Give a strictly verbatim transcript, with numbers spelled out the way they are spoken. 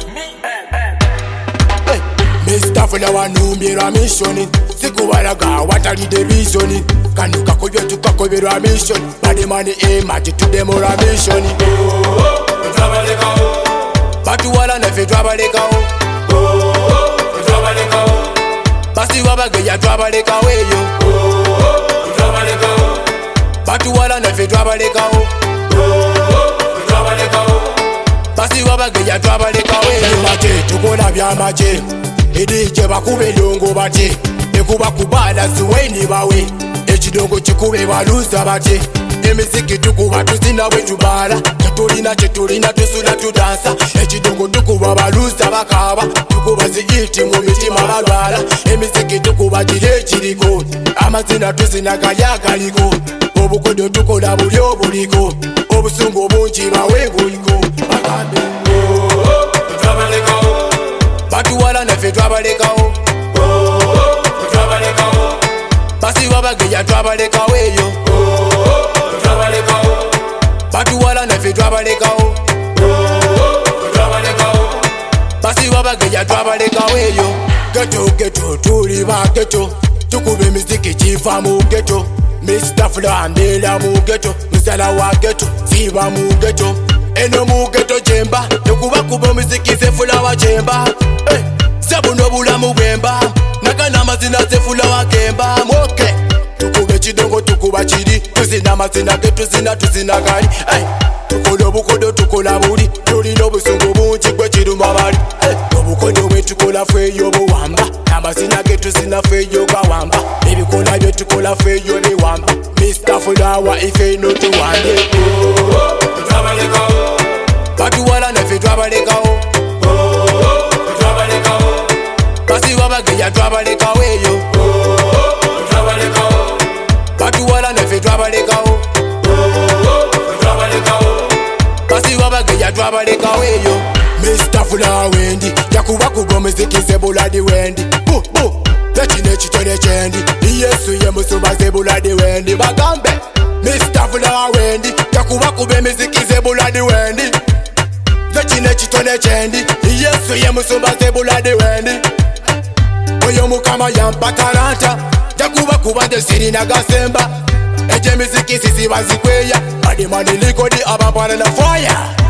Mister Fula wanumbirwa mission sikubalaga watalide vision kanu kakobye tukakoberwa mission bade mani ema tutudemora mission twabalekawo batu wala nefe twabalekawo twabalekawo basi wabageya twabalekawo eyo twabalekawo batu wala nefe twabalekawo twabalekawo basi wabageya twabalekawo eyo maje tukola byamaje edije bakube longo bati ekuba kubala siweni bawe ekidongo kikube baluza bati emiziki tukuba tuzina bwe tubala tetulina kyetulina tusula tudansa ekidongo tukuba baluza bakaba tukuba ziyiti mu mitima balwala emiziki tukuba gire kiriko amazina tuzina gayagaliko obukodo tukola buli obuliko obusungu obungi bawe buliko bagambe twabalekawo batu wala nefe twabalekawo twabalekawo basi wabageya twabalekawo eyo twabalekawo batu wala nefe twabalekawo twabalekawo basi wabageya twabalekawo eyo geto geto tuli ba geto tukube miziki kiva mu geto Mister Fula ndela mu geto musala wa geto siba mu geto eno mu geto jemba yokuba kuba muziki ze Fula wa jemba hey. Sabuno bulamu bwemba nakana amazina ze Fula wa gemba moke tukube kidongo tukuba kiri tuzina amazina ge tuzina tuzina gali hey. Tukola obukodo tukola buli tulina obusungu bungi gwe kiruma bali hey. Obukodo bwe tukola feeyo buwamba amazina ge tuzina feeyo gawamba ebikola bye tukola feeyo biwamba Mister Fula wa ife ino tuwande twabalekawo batu wala nefe twabalekawo twabalekawo basi wabageya twabalekawo eyo twabalekawo batu wala nefe twabalekawo twabalekawo basi wabageya twabalekawo eyo Mister Fula wendi yakuba kuba muziki ze buladi wendi bu bu tekino ekitone kyendi Yesu ye musumba ze buladi wendi bagambe Mister Fula wendi yakuba kuba emiziki ze buladi wendi tekino ekitone kyendi Yesu ye musumba ze buladi wendi oyo mukama yampa talanta jakuba kuba nze sirina gasemba ejo emiziki siziba zikweya badi mani likodi abapana na fire